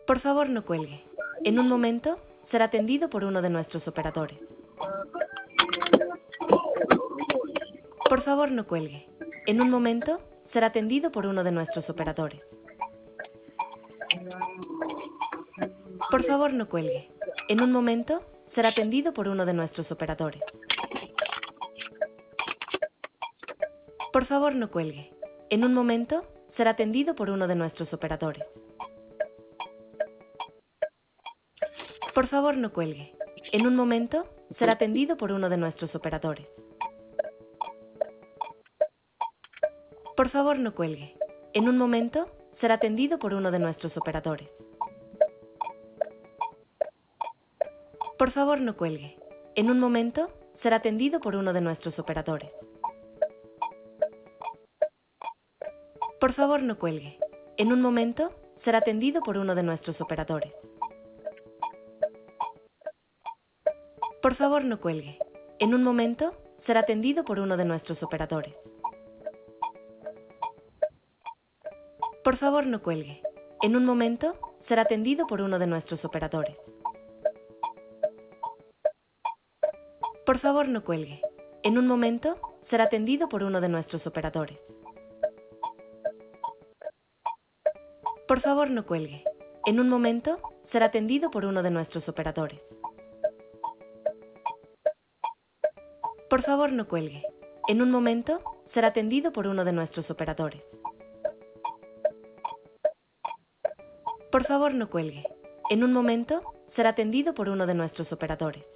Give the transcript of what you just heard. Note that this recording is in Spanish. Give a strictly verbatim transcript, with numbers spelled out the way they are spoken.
Por favor, no cuelgue. En un momento será atendido por uno de nuestros operadores. Por favor, no cuelgue. En un momento será atendido por uno de nuestros operadores. Por favor, no cuelgue. En un momento será atendido por uno de nuestros operadores. Por favor, no cuelgue. En un momento será atendido por uno de nuestros operadores. Por favor, no cuelgue. En un momento será atendido por uno de nuestros operadores. Por favor, no cuelgue. En un momento será atendido por uno de nuestros operadores. Por favor, no cuelgue. En un momento será atendido por uno de nuestros operadores. Por favor, no cuelgue. En un momento será atendido por uno de nuestros operadores. Por favor, no cuelgue. En un momento será atendido por uno de nuestros operadores. Por favor, no cuelgue. En un momento será atendido por uno de nuestros operadores. Por favor, no cuelgue. En un momento será atendido por uno de nuestros operadores. Por favor, no cuelgue. En un momento será atendido por uno de nuestros operadores. Por favor, no cuelgue. En un momento será atendido por uno de nuestros operadores. Por favor, no cuelgue. En un momento será atendido por uno de nuestros operadores.